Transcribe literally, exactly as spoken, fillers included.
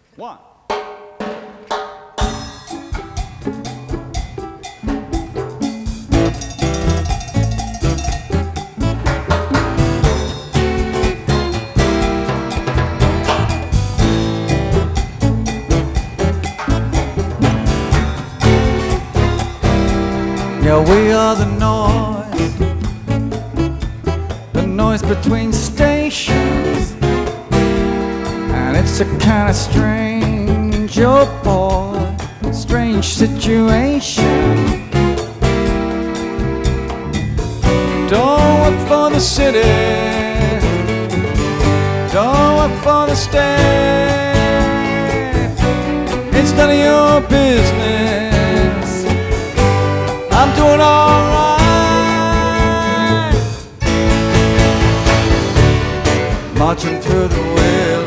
One. Yeah, we are the noise, the noise between stations, and it's a kind of strange, oh boy, strange situation. Don't work for the city, don't work for the state, it's none of your business. I'm doing alright, marching through the wilderness.